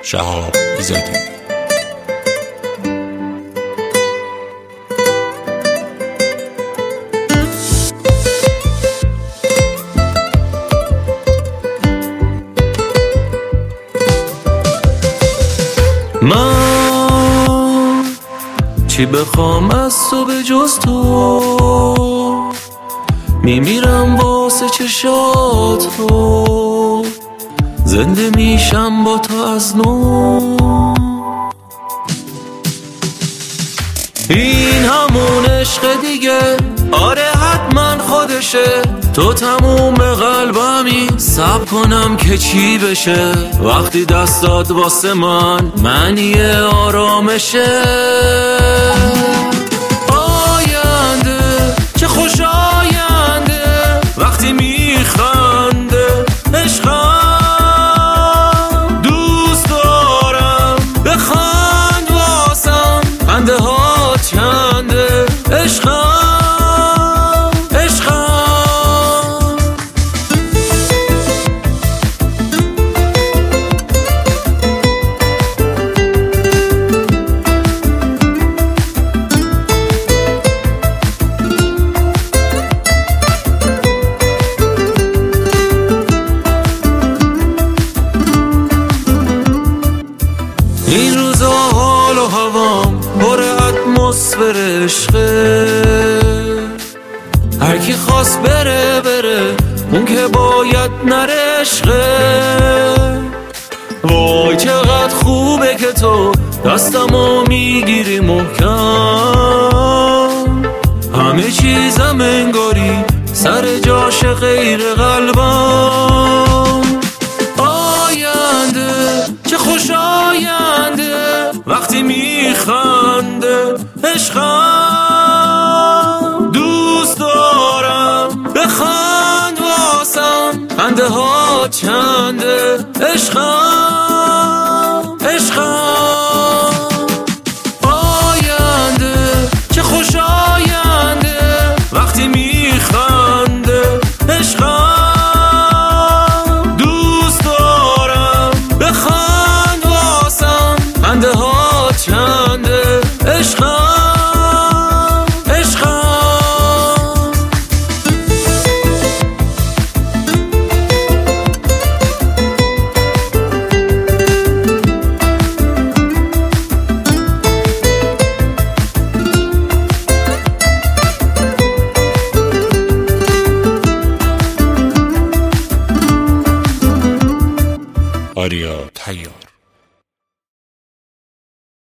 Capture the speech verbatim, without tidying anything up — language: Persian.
شهاب ایزدی. من چی بخوام از تو به جز تو، میمیرم واسه چشات تو، زنده میشم با تو از نو. این همون عشق دیگه، آره حتما خودشه، تو تموم قلبمی، صبر کنم که چی بشه وقتی دستات واسه من معنی آرامشه. آینده چه خوش آینده وقتی میخنده عشقم، دوست دارم بخند واسم، خنده ها چنده عشقم. این روزا حال و هوام پر اتمسفر عشقه، هر کی خواست بره بره، اون که باید نره عشقه. وای چقدر خوبه که تو دستمو میگیری محکم، همه چیزم انگاری سر جاش غیر قلبم. آینده چه خوش آینده وقتی میخنده عشقم، دوست دارم بخند واسم، خنده ها چنده عشقم عشقم. آینده چه خوش آینده وقتی میخنده عشقم، دوست دارم بخند واسم، خنده ها چنده عشقم عشقم. آریا تیار.